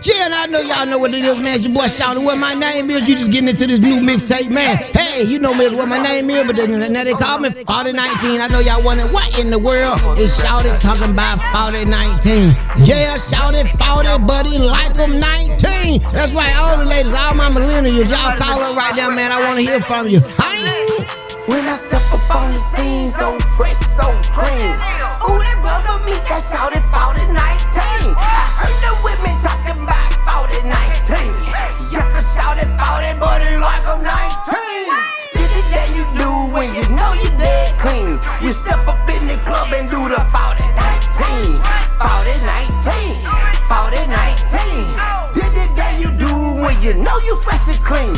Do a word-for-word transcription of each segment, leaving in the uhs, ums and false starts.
Yeah, and I know y'all know what it is, man. It's your boy Shawty. What my name is, you just getting into this new mixtape, man. Hey, you know me what my name is, but then, now they call me forty nineteen. I know y'all wondering what in the world is Shawty talking about forty nineteen. Yeah, Shawty forty, buddy, like them nineteen. That's right, all the ladies, all my millennials, y'all call up right now, man. I want to hear from you. When I step up on the scene, so fresh, so clean. Ooh, that brother me, that Shawty forty nineteen. I heard the women talking about forty nineteen. You can shout it forty, but it like I'm nineteen. This is that you do when you know you dead clean. You step up in the club and do the forty nineteen. forty nineteen, forty nineteen. This is that you do when you know you fresh and clean.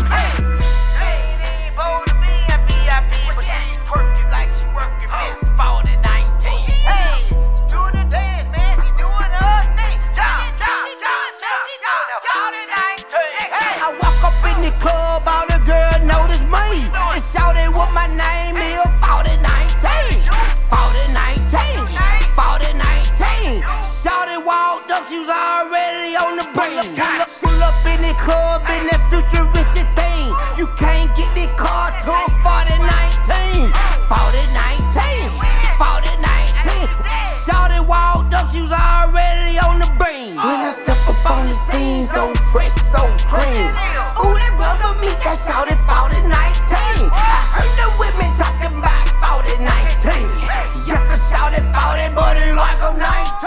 She was already on the brain. Pull up, pull up in the club in that futuristic thing. You can't get the car to a forty nineteen. forty nineteen, forty nineteen. Shawty walked up, she was already on the brain. When I step up on the scene, so fresh, so clean. Ooh, that brother me, that Shawty forty nineteen. I heard the women talking about forty nineteen. You can shout it forty, but it like I'm nineteen.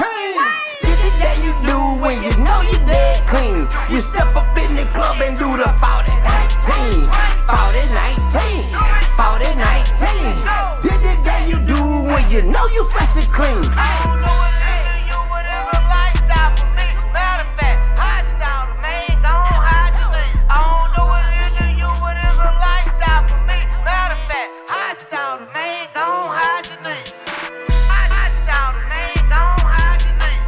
When you know you dead clean, you step up in the club and do the forty nineteen. forty nineteen, forty nineteen. This is that you do when you know you fresh and clean. I don't know what it is to you, but it's a lifestyle for me. Matter of fact, hide your daughter, man, gon' hide your legs. I don't know what it is to you, but it's a lifestyle for me. Matter of fact, hide your daughter, man, gon' hide your legs. Hide your daughter, man, gon' hide your legs.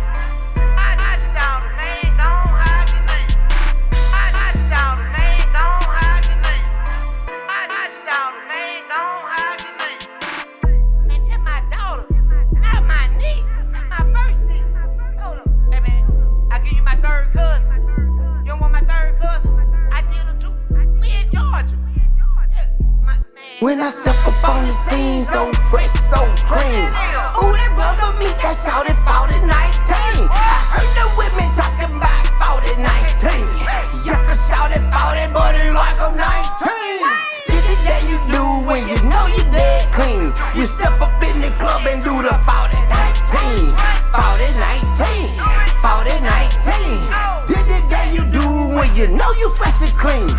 When I step up on the scene, so fresh, so clean. Ooh, that brother me, that Shawty forty nineteen. I heard the women talking about forty nineteen. You can shout it forty, but it like I'm nineteen. This is that you do when you know you dead clean. You step up in the club and do the forty nineteen. forty nineteen, forty nineteen. This is that you do when you know you fresh and clean.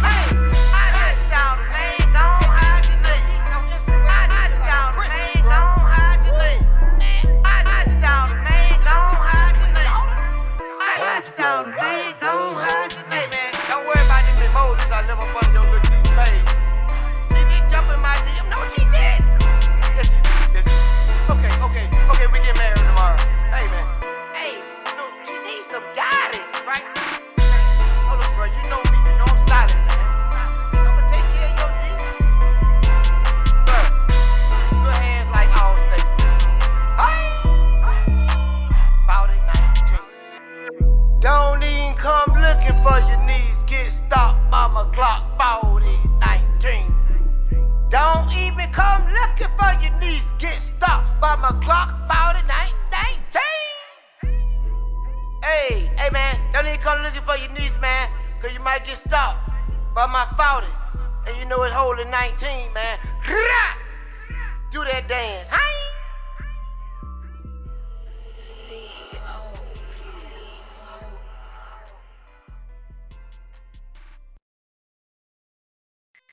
Get stopped by my forty, and you know it's holding nineteen, man. Do that dance.